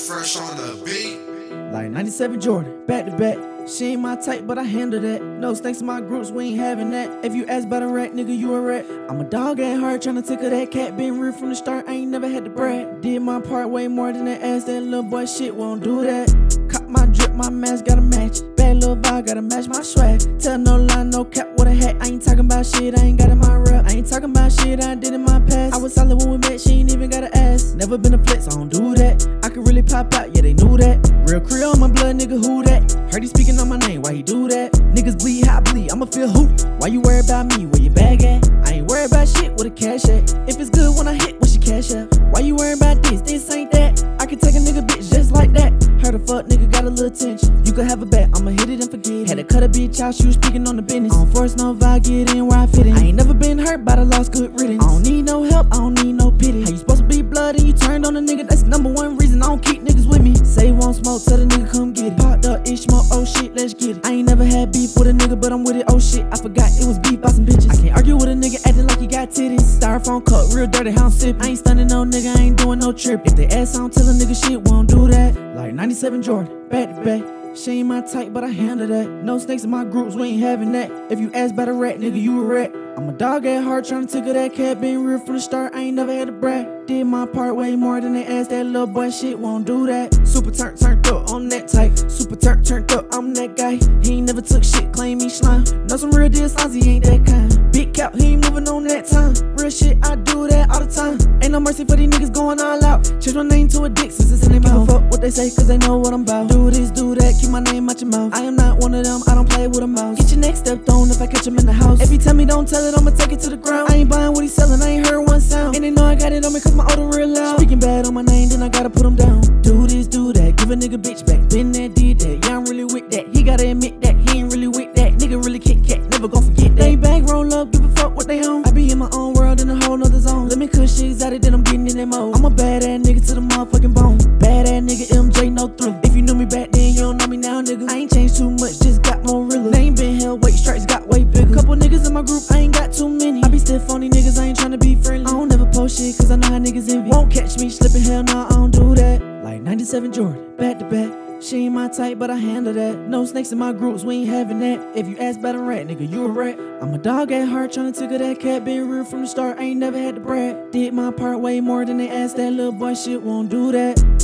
Fresh on the beat. Like 97 Jordan, back to back. She ain't my type, but I handle that. No snakes in my groups, we ain't having that. If you ask about a rat, nigga, you a rat. I'm a dog at heart, tryna tickle that cat. Been real from the start, I ain't never had to brag. Did my part way more than that ass. That little boy shit won't do that. Cop my drip, my mask gotta match. Bad little vibe, gotta match my swag. Tell no lie, no cap with a hat. I ain't talking about shit, I ain't got in my rep. I ain't talking about shit I did in my past. I was solid when we met, she ain't even gotta ask. Never been a flex, I don't do that. I could really pop out, yeah, they knew that. Real Creole, my blood, nigga, who that? Heard he speaking on my name, why he do that? Niggas bleed, how I bleed, I'ma feel hoot. Why you worry about me, where your bag at? I ain't worried about shit, where the cash at? If it's good when I hit, what's your cash at? Why you worry about this ain't that? I can take a nigga bitch just like that. Heard a fuck nigga got a little attention. You could have a bet, I'ma hit it and forget it. Had to cut a bitch out, she was speaking on the business. I don't force no vibe, get in where I fit in. I ain't never been hurt, but I lost good riddance. I don't need no help, I don't need no pity. How you supposed to be blood and you turned on a nigga? That's the #1 reason I don't keep niggas with me. Say you want smoke, tell the nigga come get it. Popped up, ish smoke, oh shit, let's get it. I ain't never had beef with a nigga, but I'm with it, oh shit. I forgot it was beef by some bitches. I can't argue with a nigga acting like he got titties. Styrofoam cup, real dirty, how I'm sippin'. I ain't stunning no nigga, I ain't doing no trip. If they ask, I don't tell a nigga shit, won't do that. Like 97 Jordan, back to back. She ain't my type, but I handle that. No snakes in my groups, we ain't having that. If you ask about a rat, nigga, you a rat. I'm a dog at heart, tryna tickle that cat. Been real from the start, I ain't never had to brag. Did my part way more than they asked. That little boy shit won't do that. Super turned up, on that type. Super turned up, I'm that guy. He ain't never took shit, claim me slime. Know some real deal signs, he ain't that kind. Big cap, he ain't moving on that time. Real shit, I do that all the time. Ain't no mercy for these niggas going all out. Change my name to a dick since it's in their mouth. Fuck what they say, cause they know what I'm about. Do this, do that, keep my name out your mouth. I am not one of them, I don't play with a mouse. Get your next step on if I catch him in the house. If he tell me don't tell it, I'ma take it to the ground. I ain't buying what he selling, I ain't heard one sound. And they know I got it on me cause my odor real loud. Speaking bad on my name, then I gotta put him down. Do this, do that, give a nigga bitch back. Been there, did that, yeah I'm really with that. He gotta admit that, he ain't really with that. Nigga really kick cat, never gon' forget that. They bag roll up, give a fuck what they own. I be in my own world in a whole nother zone. Let me cush shit exotic, then I'm getting in that mode. I'm a badass nigga to the motherfucking bone. Badass nigga, MJ, no thrill. If you knew me back then, you don't know me now, nigga. I ain't changed too much, just got more realer. Name been held, weight stripes got way bigger. Couple niggas in my group, I ain't got too many. I be stiff on these niggas, I ain't tryna be friendly. I don't never post shit, cause I know how niggas envy. Won't catch me slipping, hell nah, I don't do that. Like 97 Jordan, back to back. She ain't my type, but I handle that. No snakes in my groups, we ain't having that. If you ask about a rat, nigga, you a rat. I'm a dog at heart, tryna tickle that cat. Been real from the start, I ain't never had to brag. Did my part way more than they asked. That little boy shit won't do that.